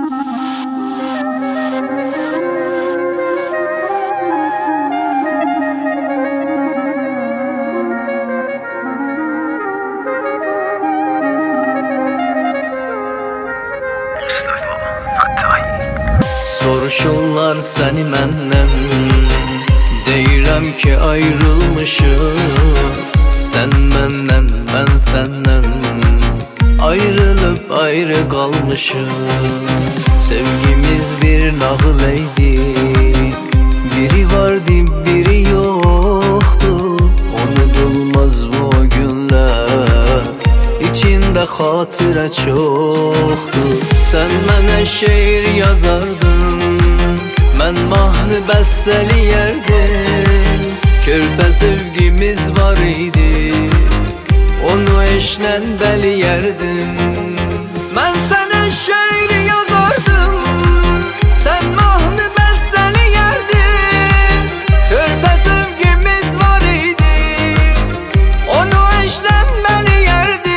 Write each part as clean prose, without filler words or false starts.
Soruşurlar səni məndən, deyirəm ki ayrılmışıq. Sən məndən, mən səndən ayrılıb ayrı qalmışıq. Sevgimiz bir nağıl eydi, biri vardı biri yoxdu. Unudulmaz bu günlər, içində xatirə çoxdur. Sən mənə şeir yazardın, mən mahnı bəstələyərdim. Körpə sevgimiz var idi, onu eşlə bəliyərdim. Mən sənə şeir yazardım, sən mahnı bəstələyərdin. Körpə sevgimiz var idi, onu eşlə bəliyərdin.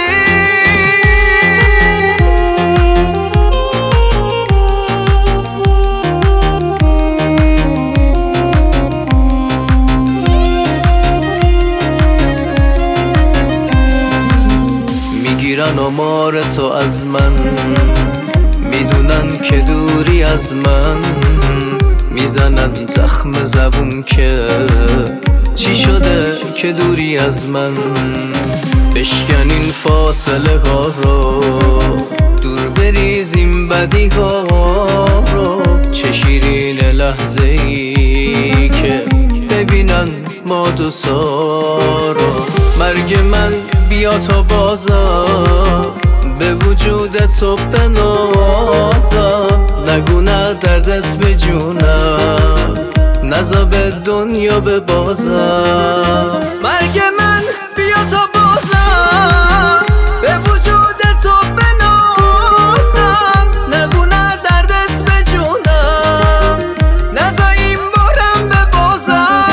میگیرن آمار تو از من، میدونن که دوری از من. میزنن زخم زبون که چی شده که دوری از من. بشکن این فاصله ها رو، دور بریزیم بدی ها رو. چه شیرین لحظه ای که ببینن ما دو سارو. مرگ من بیا تا بازم، به وجود تو بنازم. نگو نه دردت به جونم، نزا به دنیا ببازم. مرگ من بیا تا بازم، به وجود تو بنازم. نگو نه دردت به جونم، نزا این بارم ببازم.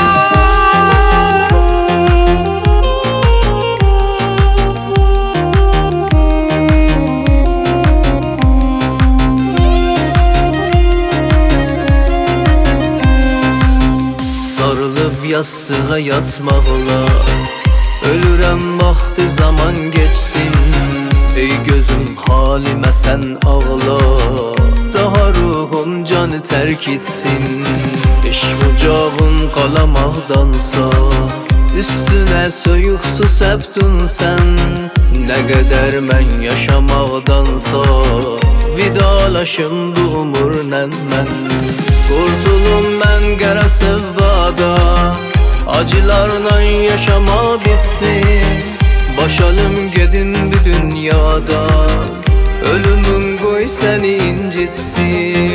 Sarılıb yastığa yatmaqla, ölürəm vaxtı zaman geçsin. Ey gözüm halimə sən ağla, daha ruhum canı tərk etsin. Eşq ocağın qalamaqdansa, üstünə soyuq su səpdin sən. Nə qədər mən yaşamaqdansa, vidalaşım bu umurla mən. Qurtulum mən qara sevdada, acılarla yaşama bitsin. Başalım gedin bu dünyada, ölümün qoy səni incitsin.